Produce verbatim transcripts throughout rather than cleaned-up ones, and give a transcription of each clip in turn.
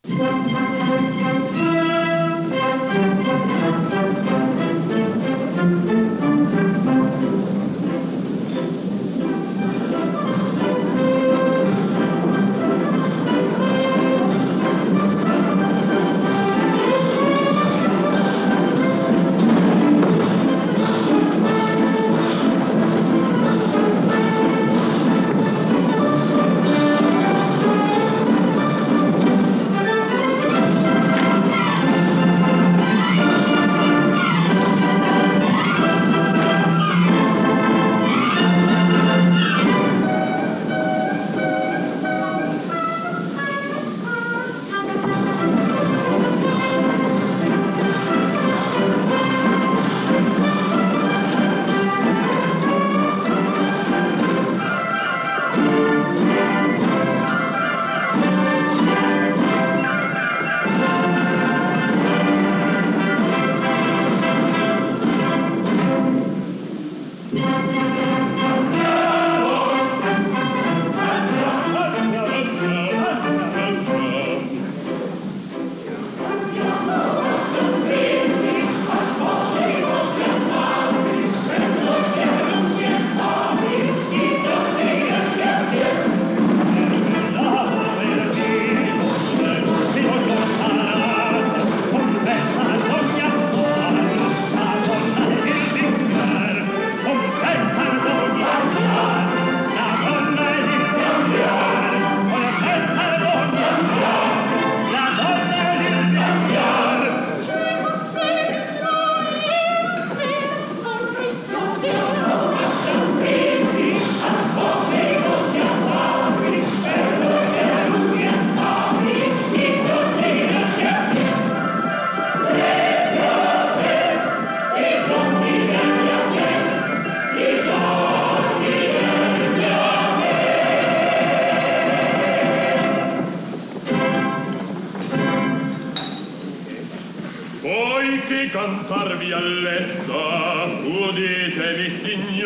Cantarvi a letta, uditemi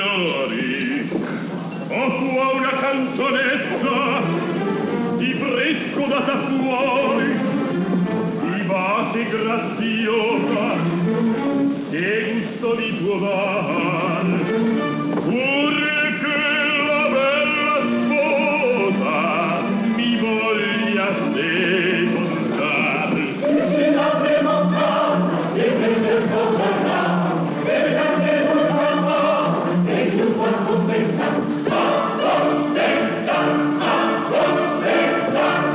signori, ho qua una canzonetta di fresco data fuori, vivace e graziosa, che gusto vi può dar, pur che la bella sposa mi voglia secondar. Se l'avremo fatta, e questa cosa là, per grande volta, e più qual contenta, ma contenta, ma contenta.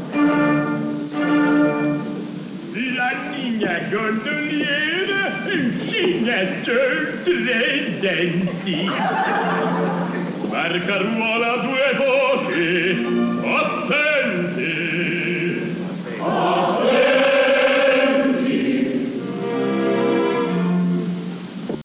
La niña gondoliera, incinato tre denti, barcaruola due voci, a te